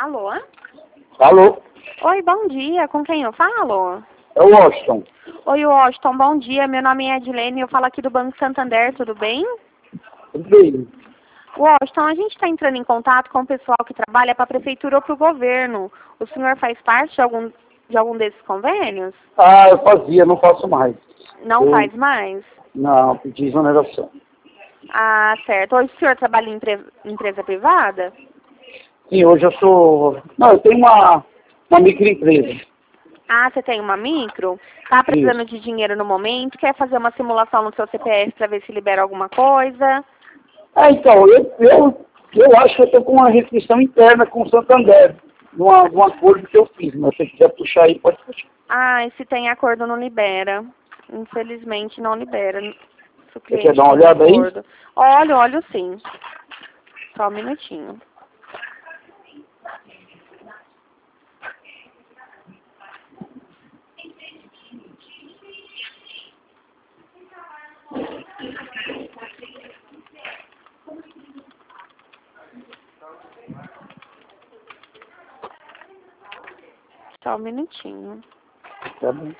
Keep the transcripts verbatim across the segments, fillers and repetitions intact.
Alô? Alô? Oi, bom dia. Com quem eu falo? É o Washington. Oi, Washington, bom dia. Meu nome é Edilene, eu falo aqui do Banco Santander, tudo bem? Tudo bem? Washington, a gente está entrando em contato com o pessoal que trabalha para a prefeitura ou para o governo. O senhor faz parte de algum, de algum desses convênios? Ah, eu fazia, não faço mais. Não eu, faz mais? Não, pedi exoneração. Ah, certo. Hoje o senhor trabalha em empre- empresa privada? Sim, hoje eu sou... Não, eu tenho uma, uma microempresa. Ah, você tem uma micro? Tá precisando Isso. de dinheiro no momento? Quer fazer uma simulação no seu C P F para ver se libera alguma coisa? Ah, então, eu, eu, eu acho que eu estou com uma restrição interna com o Santander, numa, num acordo que eu fiz, mas se você quiser puxar aí, pode puxar. Ah, se tem acordo não libera. Infelizmente não libera. Se o Você quer cliente dar uma tem olhada aí? acordo. Olha, olha sim. Só um minutinho. Só um minutinho. Tá bom.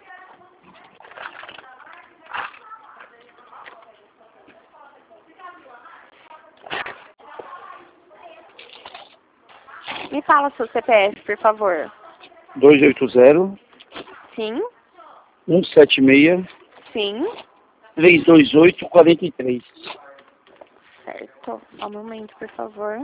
Me fala seu C P F, por favor. dois oito zero, Sim, um sete seis, sim. três dois oito, quatro três. Certo. Só um momento, por favor.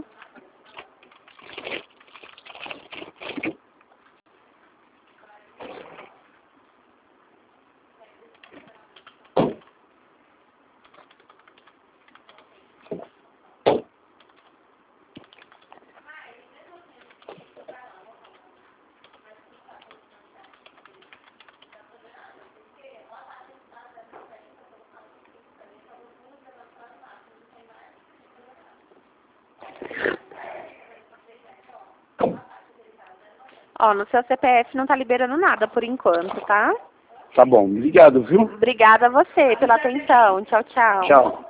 Ó, no seu C P F não tá liberando nada por enquanto, tá? Tá bom, obrigado, viu? Obrigada a você pela atenção. Tchau, tchau. Tchau.